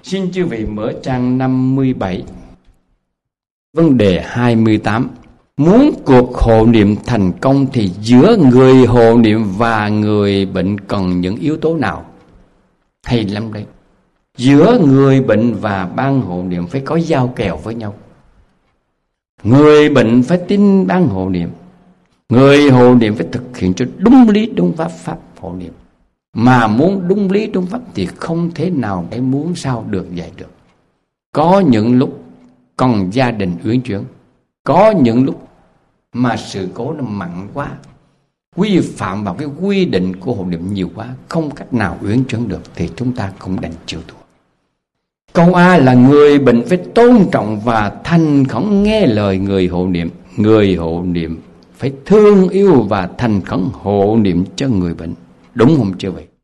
Xin chư vị mở trang 57. Vấn đề 28. Muốn cuộc hộ niệm thành công thì giữa người hộ niệm và người bệnh cần những yếu tố nào? Hay lắm đấy. Giữa người bệnh và ban hộ niệm phải có giao kèo với nhau. Người bệnh phải tin ban hộ niệm, người hộ niệm phải thực hiện cho đúng lý đúng pháp hộ niệm. Mà muốn đúng lý đúng pháp thì không thể nào để muốn sao được vậy được. Có những lúc còn gia đình uyển chuyển, có những lúc mà sự cố nó mặn quá, quy phạm vào cái quy định của hộ niệm nhiều quá, không cách nào uyển chuyển được thì chúng ta cũng đành chịu thua. Câu A là người bệnh phải tôn trọng và thành khẩn nghe lời người hộ niệm. Người hộ niệm phải thương yêu và thành khẩn hộ niệm cho người bệnh. Đúng không chưa vậy?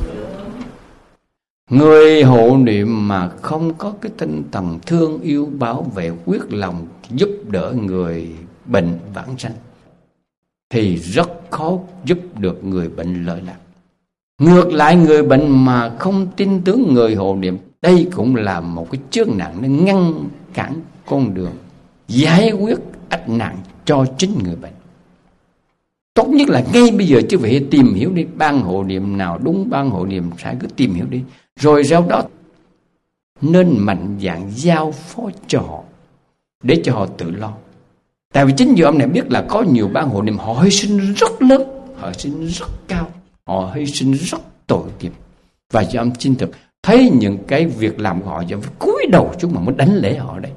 Người hộ niệm mà không có cái tinh thần thương yêu, bảo vệ, quyết lòng giúp đỡ người bệnh vãng sanh thì rất khó giúp được người bệnh lợi lạc. Ngược lại, người bệnh mà không tin tưởng người hộ niệm, đây cũng là một cái chướng nạn để ngăn cản con đường giải quyết ách nạn cho chính người bệnh. Tốt nhất là ngay bây giờ chứ vị tìm hiểu đi, ban hộ niệm nào đúng, ban hộ niệm sai, cứ tìm hiểu đi. Rồi sau đó nên mạnh dạn giao phó cho họ, để cho họ tự lo. Tại vì chính vì ông này biết là có nhiều ban hộ niệm họ hy sinh rất lớn, họ hy sinh rất cao, họ hy sinh rất tội nghiệp. Và do ông chính thực thấy những cái việc làm của họ, do cúi đầu chúng mà mới đánh lễ họ đấy.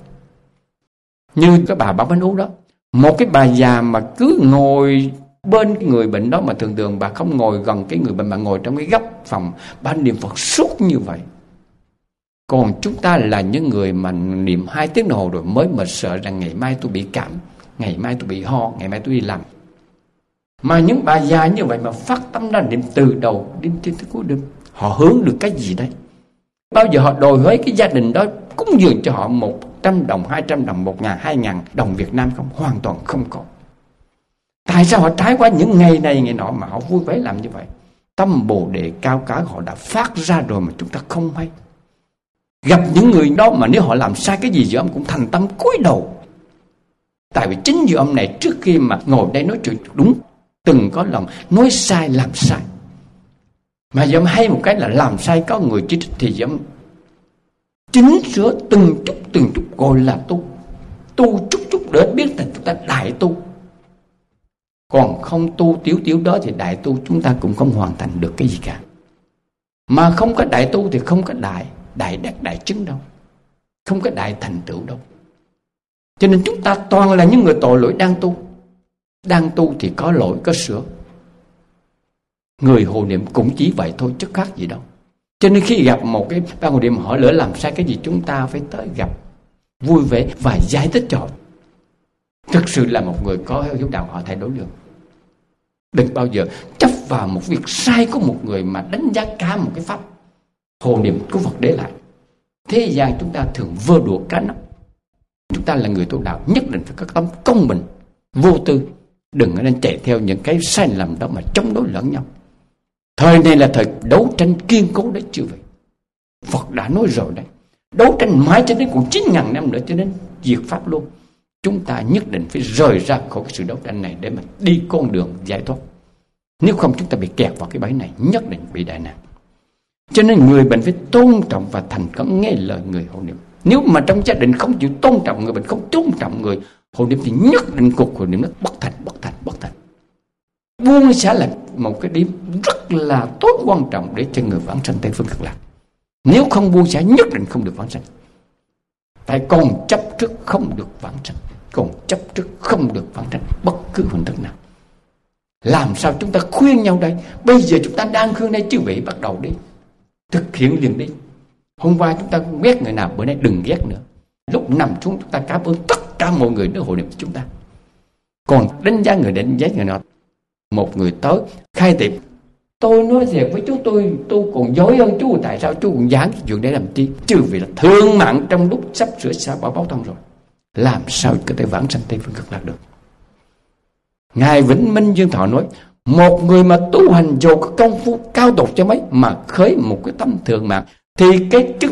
Như cái bà Bán Ú đó, một cái bà già mà cứ ngồi bên cái người bệnh đó, mà thường thường bà không ngồi gần cái người bệnh, bà ngồi trong cái góc phòng, bà niệm Phật suốt như vậy. Còn chúng ta là những người mà niệm 2 tiếng đồng hồ rồi mới mà sợ rằng ngày mai tôi bị cảm, ngày mai tôi bị ho, ngày mai tôi đi làm. Mà những bà già như vậy mà phát tâm ra niệm từ đầu đến tới cuối đêm, họ hướng được cái gì đấy? Bao giờ họ đòi hỏi cái gia đình đó cúng dường cho họ 100 đồng, 200 đồng, 1.000, 2.000 đồng Việt Nam không? Hoàn toàn không có. Tại sao họ trải qua những ngày này ngày nọ mà họ vui vẻ làm như vậy? Tâm Bồ Đề cao cả họ đã phát ra rồi mà chúng ta không hay. Gặp những người đó mà nếu họ làm sai cái gì giữa ông cũng thành tâm cúi đầu. Tại vì chính vì ông này trước khi mà ngồi đây nói chuyện đúng, từng có lần nói sai làm sai. Mà giờ ông hay một cái là làm sai có người chỉ trích thì ông chỉnh sửa từng chút gọi là tu. Tu chút để biết là chúng ta đại tu. Còn không tu tiểu đó thì đại tu chúng ta cũng không hoàn thành được cái gì cả. Mà không có đại tu thì không có đại đạt đại chứng đâu, không có đại thành tựu đâu. Cho nên chúng ta toàn là những người tội lỗi đang tu. Đang tu thì có lỗi có sửa. Người hộ niệm cũng chỉ vậy thôi chứ khác gì đâu. Cho nên khi gặp một cái ban hộ niệm hỏi lỡ làm sai cái gì, chúng ta phải tới gặp vui vẻ và giải thích cho họ. Thực sự là một người có hiếu đạo họ thay đổi được. Đừng bao giờ chấp vào một việc sai của một người mà đánh giá cả một cái pháp hộ niệm của Phật để lại. Thế gian chúng ta thường vơ đũa cá nóc. Chúng ta là người tu đạo nhất định phải có tâm công bình, vô tư. Đừng nên chạy theo những cái sai lầm đó mà chống đối lẫn nhau. Thời này là thời đấu tranh kiên cố đấy chứ vậy. Phật đã nói rồi đấy. Đấu tranh mãi cho đến còn 9.000 năm nữa cho đến diệt pháp luôn. Chúng ta nhất định phải rời ra khỏi cái sự đấu tranh này để mà đi con đường giải thoát. Nếu không chúng ta bị kẹt vào cái bẫy này, nhất định bị đại nạn. Cho nên người bệnh phải tôn trọng và thành khẩn nghe lời người hộ niệm. Nếu mà trong gia đình không chịu tôn trọng người bệnh, không tôn trọng người hộ niệm thì nhất định cuộc hộ niệm nó bất thành. Buông xả là một cái điểm rất là tốt quan trọng để cho người vãng sanh Tây Phương Cực Lạc. Nếu không buông xả nhất định không được vãng sanh. Tại còn chấp trước không được vãng sanh, còn chấp trước không được vãng sanh bất cứ hình thức nào. Làm sao chúng ta khuyên nhau đây? Bây giờ chúng ta đang khuyên đây, chư vị bắt đầu đi, thực hiện liền đi. Hôm qua chúng ta ghét người nào, bữa nay đừng ghét nữa. Lúc nằm xuống chúng ta cảm ơn tất cả mọi người đã hộ niệm cho chúng ta. Còn đánh giá người nào. Một người tới khai tiệm, tôi nói thiệt với chú, tôi còn dối hơn chú, tại sao chú còn dán cái chuyện để làm chi? Chứ vì là thương mạng trong lúc sắp sửa xa bỏ báo thân rồi, làm sao có thể vãng sanh Tây Phương Cực Lạc được? Ngài Vĩnh Minh Dương Thọ nói, một người mà tu hành dù có công phu cao tột cho mấy mà khởi một cái tâm thường mạng thì cái chứng đắc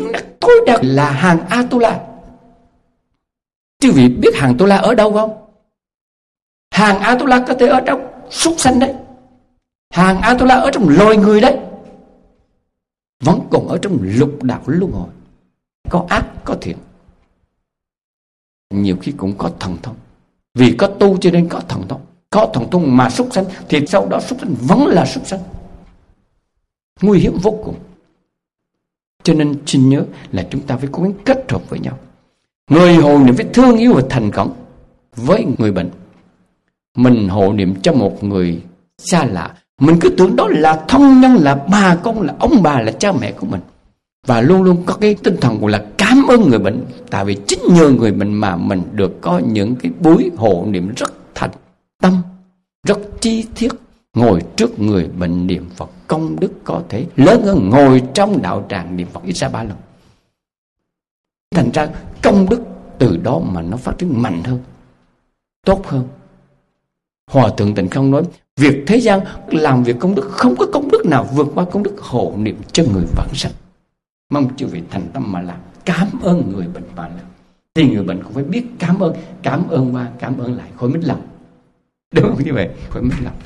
tối đa là hàng Atula. Quý vị biết hàng Atula ở đâu không? Hàng Atula có thể ở trong súc sanh đấy. Hàng Atula ở trong loài người đấy. Vẫn còn ở trong lục đạo luân hồi. Có ác, có thiện. Nhiều khi cũng có thần thông. Vì có tu cho nên có thần thông. Có thần thông mà súc sanh thì sau đó súc sanh vẫn là súc sanh. Nguy hiểm vô cùng. Cho nên xin nhớ là chúng ta phải cố gắng kết hợp với nhau. Người hộ niệm phải thương yêu và thành khẩn với người bệnh. Mình hộ niệm cho một người xa lạ, mình cứ tưởng đó là thân nhân, là bà con, là ông bà, là cha mẹ của mình. Và luôn luôn có cái tinh thần gọi là cảm ơn người bệnh. Tại vì chính nhờ người bệnh mà mình được có những cái buổi hộ niệm rất thành tâm, rất chi tiết. Ngồi trước người bệnh niệm Phật, công đức có thể lớn hơn ngồi trong đạo tràng niệm Phật ít ra 3 lần. Thành ra công đức từ đó mà nó phát triển mạnh hơn, tốt hơn. Hòa Thượng Tịnh Không nói, việc thế gian làm việc công đức, không có công đức nào vượt qua công đức hộ niệm cho người vãng sanh. Mong chư vị thành tâm mà làm, cảm ơn người bệnh mà làm. Thì người bệnh cũng phải biết cảm ơn qua, cảm ơn lại, khỏi mít lòng. Đúng không như vậy? Khỏi mít lòng.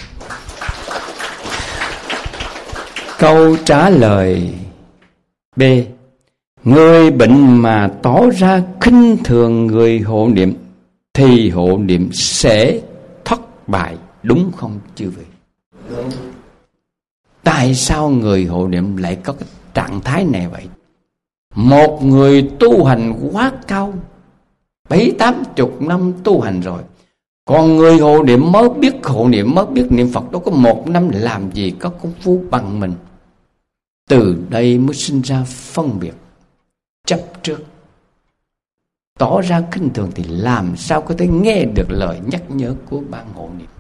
Câu trả lời B. Người bệnh mà tỏ ra khinh thường người hộ niệm thì hộ niệm sẽ thất bại, đúng không chư vị? Đúng. Tại sao người hộ niệm lại có cái trạng thái này vậy? Một người tu hành quá cao, 70-80 năm tu hành rồi, còn người hộ niệm mới biết hộ niệm, mới biết niệm Phật, đâu có 1 năm làm gì có công phu bằng mình. Từ đây mới sinh ra phân biệt, chấp trước, tỏ ra khinh thường thì làm sao có thể nghe được lời nhắc nhở của ban hộ niệm.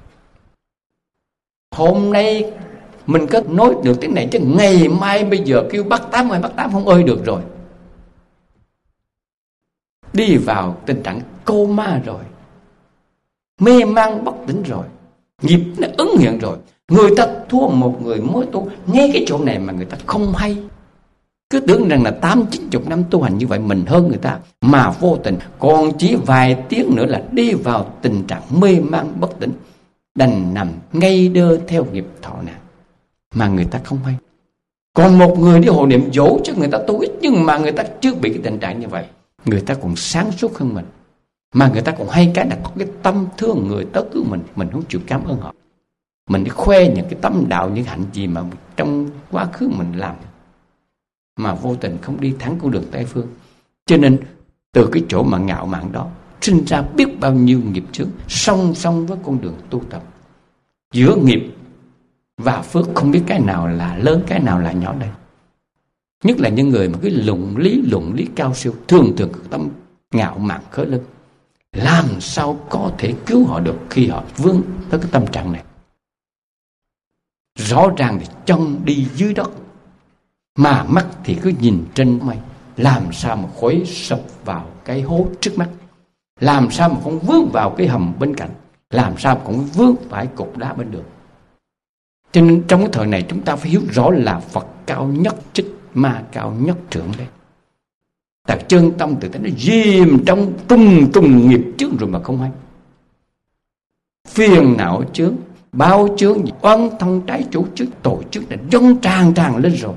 Hôm nay mình có nói được tiếng này, chứ ngày mai bây giờ kêu bắt tám hay bắt tám không ơi được rồi. Đi vào tình trạng cô ma rồi, mê man bất tỉnh rồi, nghiệp nó ứng hiện rồi. Người ta thua một người mới tu, nghe cái chỗ này mà người ta không hay, cứ tưởng rằng là 80-90 năm tu hành như vậy mình hơn người ta, mà vô tình còn chỉ vài tiếng nữa là đi vào tình trạng mê man bất tỉnh, đành nằm ngây đơ theo nghiệp thọ nạn mà người ta không hay. Còn một người đi hộ niệm dỗ cho người ta tu ít, nhưng mà người ta chưa bị cái tình trạng như vậy, người ta còn sáng suốt hơn mình, mà người ta còn hay cái là có cái tâm thương người tới cứu mình không chịu cảm ơn họ. Mình đi khoe những cái tâm đạo, những hạnh gì mà trong quá khứ mình làm, mà vô tình không đi thẳng con đường Tây Phương. Cho nên từ cái chỗ mà ngạo mạn đó sinh ra biết bao nhiêu nghiệp chướng song song với con đường tu tập. Giữa nghiệp và phước không biết cái nào là lớn, cái nào là nhỏ đây. Nhất là những người mà cái luận lý cao siêu, thường cái tâm ngạo mạn khởi lên, làm sao có thể cứu họ được khi họ vướng tới cái tâm trạng này. Rõ ràng thì chân đi dưới đất, mà mắt thì cứ nhìn trên mây, làm sao mà khỏi sập vào cái hố trước mắt, làm sao mà không vướng vào cái hầm bên cạnh, làm sao mà không vướng phải cục đá bên đường. Cho nên trong cái thời này chúng ta phải hiểu rõ là Phật cao nhất chích, ma cao nhất trưởng đấy. Tại chân tâm tự thấy nó chìm trong trùng nghiệp chướng rồi mà không hay. Phiền não chướng, bao chướng, oan thân trái chủ trước, tội trước đã dâng tràn lên rồi.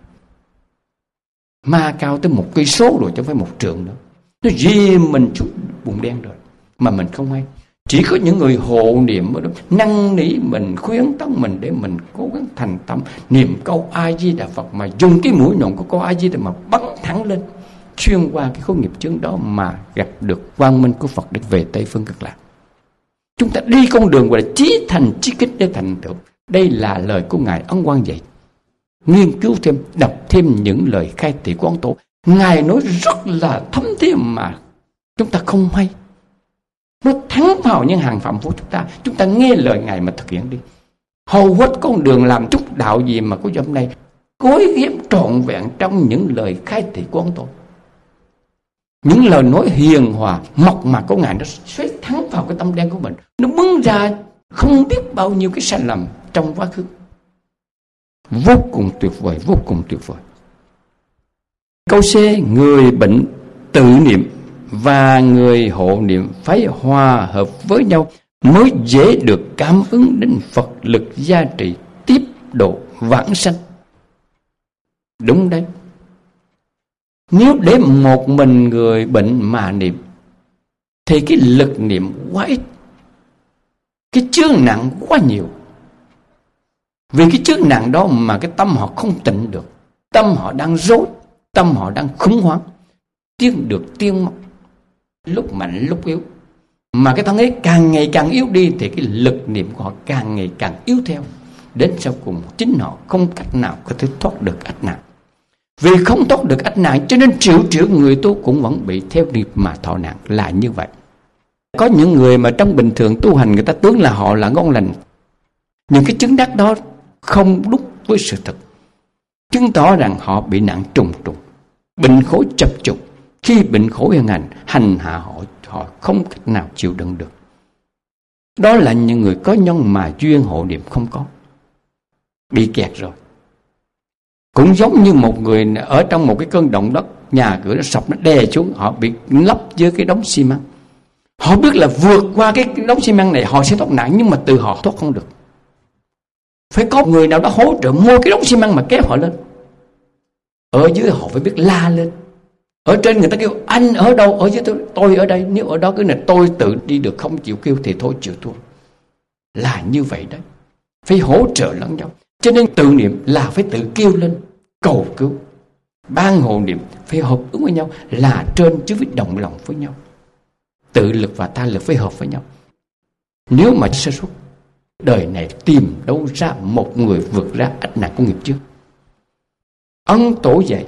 Ma cao tới 1 cây số rồi, chứ không phải 1 trượng nữa. Nó dìm mình chút bùn đen rồi mà mình không hay. Chỉ có những người hộ niệm ở đó năn nỉ mình, khuyến tấn mình để mình cố gắng thành tâm niệm câu A Di Đà Phật, mà dùng cái mũi nhọn của câu A Di Đà mà bắn thẳng lên, xuyên qua cái khối nghiệp chướng đó mà gặp được quang minh của Phật để về Tây Phương Cực Lạc. Chúng ta đi con đường gọi là chí thành chí kích để thành tựu. Đây là lời của Ngài Ấn Quang dạy. Nghiên cứu thêm, đọc thêm những lời khai thị của Ấn Tổ, Ngài nói rất là thấm thía mà chúng ta không hay. Nó thắng vào những hàng phạm của chúng ta nghe lời Ngài mà thực hiện đi. Hầu hết con đường làm chút đạo gì mà có hôm nay cối ghép trọn vẹn trong những lời khai thị của Ấn Tổ. Những lời nói hiền hòa, mộc mạc của Ngài nó xoáy thắng vào cái tâm đen của mình. Nó bưng ra không biết bao nhiêu cái sai lầm trong quá khứ. Vô cùng tuyệt vời, vô cùng tuyệt vời. Câu Câu C, người bệnh tự niệm và người hộ niệm phải hòa hợp với nhau mới dễ được cảm ứng đến Phật lực gia trị tiếp độ vãng sanh. Đúng đấy. Nếu để một mình người bệnh mà niệm thì cái lực niệm quá ít, cái chướng nặng quá nhiều. Vì cái chướng nặng đó mà cái tâm họ không tịnh được, tâm họ đang rối, tâm họ đang khủng hoảng, tiên được tiên mất, lúc mạnh lúc yếu. Mà cái thân ấy càng ngày càng yếu đi thì cái lực niệm của họ càng ngày càng yếu theo. Đến sau cùng chính họ không cách nào có thể thoát được ách nạn. Vì không thoát được ách nạn cho nên triệu triệu người tu cũng vẫn bị theo nghiệp mà thọ nạn là như vậy. Có những người mà trong bình thường tu hành người ta tưởng là họ là ngon lành. Những cái chứng đắc đó không đúng với sự thật, chứng tỏ rằng họ bị nạn trùng trùng, bệnh khổ chập trùng. Khi bệnh khổ hành hạ họ không cách nào chịu đựng được. Đó là những người có nhân mà duyên hộ niệm không có, bị kẹt rồi. Cũng giống như một người ở trong một cái cơn động đất, nhà cửa nó sập, nó đè xuống, họ bị lấp dưới cái đống xi măng. Họ biết là vượt qua cái đống xi măng này họ sẽ thoát nạn, nhưng mà từ họ thoát không được. Phải có người nào đó hỗ trợ mua cái đống xi măng mà kéo họ lên. Ở dưới họ phải biết la lên. Ở trên người ta kêu anh ở đâu, ở dưới tôi ở đây. Nếu ở đó cái này tôi tự đi được, không chịu kêu thì thôi chịu thua. Là như vậy đấy. Phải hỗ trợ lẫn nhau. Cho nên tự niệm là phải tự kêu lên cầu cứu. Ban hộ niệm phải hợp ứng với nhau, là trên chứ phải đồng lòng với nhau. Tự lực và ta lực phải hợp với nhau. Nếu mà sơ suất, đời này tìm đâu ra một người vượt ra ách nạn của nghiệp trước. Ân Tổ dạy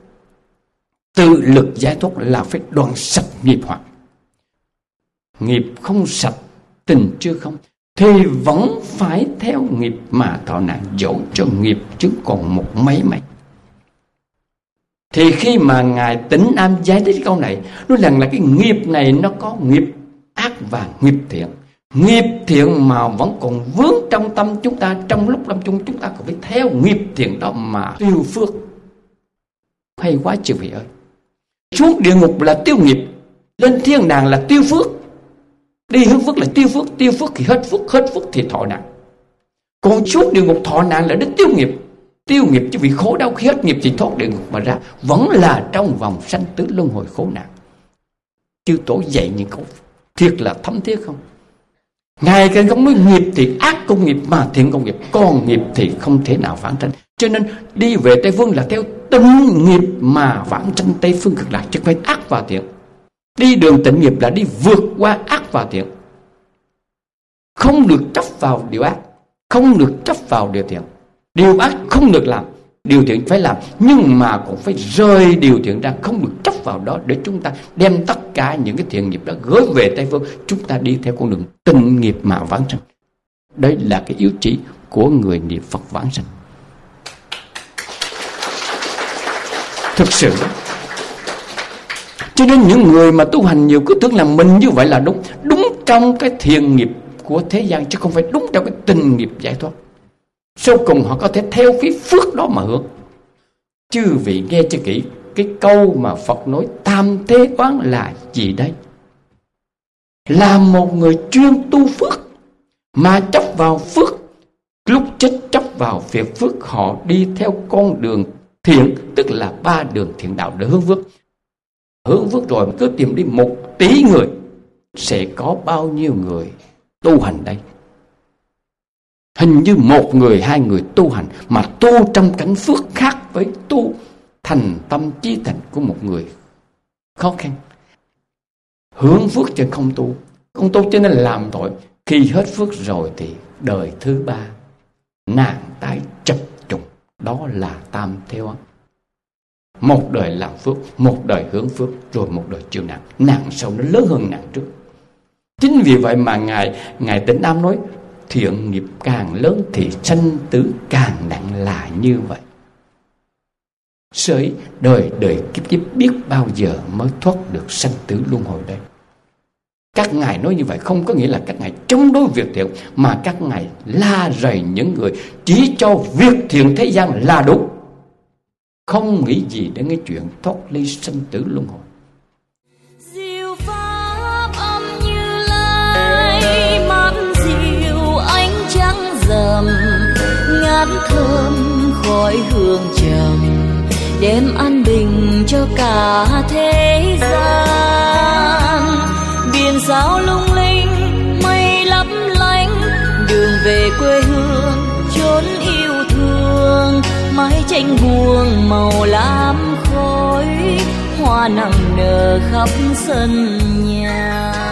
tự lực giải thoát là phải đoạn sạch nghiệp hoặc. Nghiệp không sạch, tình chưa không, thì vẫn phải theo nghiệp mà thọ nạn, dẫu cho nghiệp chứng còn một mấy mấy. Thì khi mà Ngài Tĩnh Nam giải thích câu này, nói rằng là cái nghiệp này nó có nghiệp ác và nghiệp thiện. Nghiệp thiện mà vẫn còn vướng trong tâm chúng ta, trong lúc lâm chung chúng ta còn phải theo nghiệp thiện đó mà tiêu phước. Hay quá chư vị ơi. Xuống địa ngục là tiêu nghiệp, lên thiên đàng là tiêu phước. Đi hướng phước là tiêu phước thì hết phước thì thọ nạn. Còn xuống địa ngục thọ nạn là đến tiêu nghiệp chứ vì khổ đau, khi hết nghiệp thì thoát địa ngục mà ra, vẫn là trong vòng sanh tử luân hồi khổ nạn. Chư Tổ dạy những câu thiệt là thấm thiết không? Ngài cần không nói nghiệp thì ác công nghiệp mà thiện công nghiệp, còn nghiệp thì không thể nào vãng sanh. Cho nên đi về Tây Phương là theo tịnh nghiệp mà vãng sanh Tây Phương cực lạc, chứ không phải ác và thiện. Đi đường tịnh nghiệp là đi vượt qua ác và thiện. Không được chấp vào điều ác, không được chấp vào điều thiện. Điều ác không được làm, điều thiện phải làm, nhưng mà cũng phải rời điều thiện ra, không được chấp vào đó, để chúng ta đem tất cả những cái thiện nghiệp đó gửi về Tây Phương. Chúng ta đi theo con đường tịnh nghiệp mà vãng sanh. Đây là cái yếu chỉ của người niệm Phật vãng sanh. Thực sự đó. Cho nên những người mà tu hành nhiều cứ tưởng là mình như vậy là đúng. Đúng trong cái thiện nghiệp của thế gian, chứ không phải đúng trong cái tình nghiệp giải thoát. Sau cùng họ có thể theo cái phước đó mà hưởng. Chư vị nghe cho kỹ, cái câu mà Phật nói tam thế oán là gì đây? Là một người chuyên tu phước mà chấp vào phước, lúc chết chấp vào việc phước, họ đi theo con đường thiện, tức là 3 đường thiện đạo để hướng phước. Hướng phước rồi cứ tìm đi 1 tỷ người, sẽ có bao nhiêu người tu hành đây? Hình như 1 người, 2 người tu hành, mà tu trong cảnh phước khác với tu thành tâm chí thành của một người khó khăn. Hướng phước chứ không tu, không tu cho nên làm tội. Khi hết phước rồi thì đời thứ 3 nạn tái chập trùng, đó là tam thế oán. 1 đời làm phước, 1 đời hướng phước, rồi 1 đời chịu nạn. Nạn sau nó lớn hơn nạn trước. Chính vì vậy mà Ngài Tĩnh Nam nói thiện nghiệp càng lớn thì sanh tử càng nặng, là như vậy. Sới đời kiếp kiếp biết bao giờ mới thoát được sanh tử luân hồi đây. Các ngài nói như vậy không có nghĩa là các ngài chống đối việc thiện, mà các ngài la rầy những người chỉ cho việc thiện thế gian là đúng, không nghĩ gì đến cái chuyện thoát ly sinh tử luân hồi. Diệu pháp âm Như Lai, mát dịu ánh trắng rằm, ngát thơm khói hương trầm, đem an bình cho cả thế gian. Biển sao lung linh, mây lấp lánh, đường về quê hương chốn yêu thương. Mái tranh buông màu lam khói, hoa nặng nở khắp sân nhà.